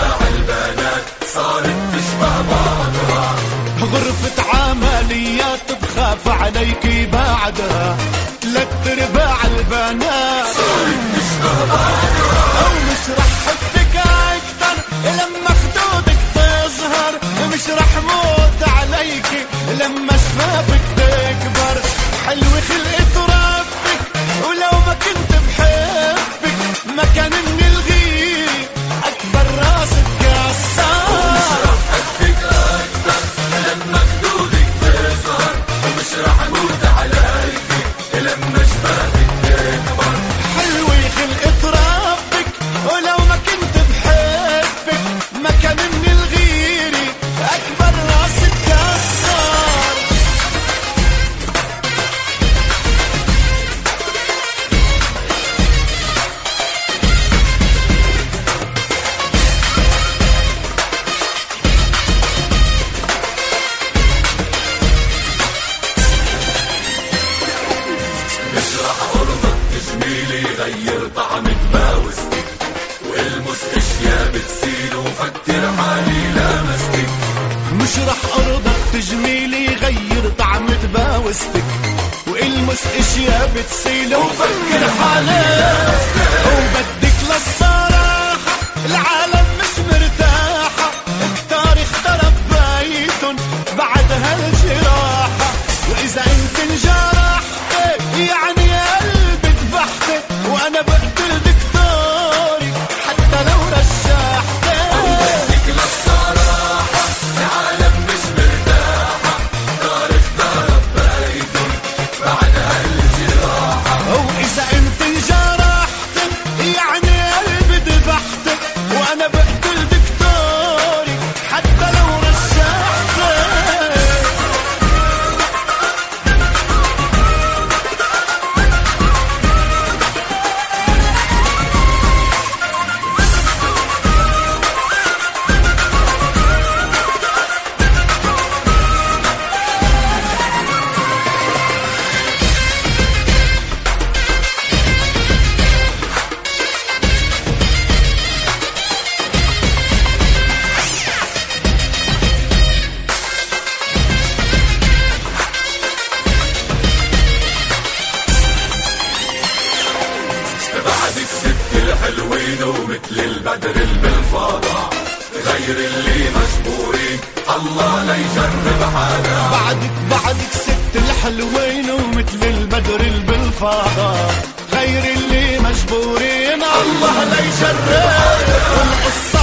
اتباع البنات صارت تشبه بعضها. غرفة عمليات بخاف عليكي بعدها، 3/4 البنات صارت تشبه بعضها. او مش رح حبك اكتر لما خدودك تظهر، مش رح موت عليكي لما شفافك تكبر. حلوة خلقة ربك ولو ما كنت بحبك ما كان من الغيري اكبر راسك كسار. مش رح حبك اكتر لما خدودك تظهر، ومش رح موت عليكي لما شفافك تكبر. حلوة خلقة ربك ولو ما كنت بحبك ما كان من الغيري اكبر راسك كسار. مش رح ارضك تجميلي غير طعمك باوستك، والمس اشياء بتسيل وفكر حالي لامستك. مش رح ارضك تجميلي غير طعم تباوستك، والمس اشياء بتسيل وفكر حالك. وبدك للصراحة العالم مش مرتاحة، كتار اخترب بيتن بعد هالجراحة. واذا انت انجرحت يعني قلبي ذبحت، وانا بقتل دكتوري حتى لو رشحت. بدك للصراحة العالم مش مرتاحة، دار اخترب بيتن بعد هالجراحة. واذا انت انجرحت يعني قلبي ذبحت، وانا بقتل دكتوري حتى لو رشحت. بعدك ست الحلوين ومثل البدر بالفضاء، غير اللي مجبورين الله لا يجرب حدا. بعدك ست الحلوين ومثل البدر بالفضاء، غير اللي مجبورين الله لا يجرب. والقصة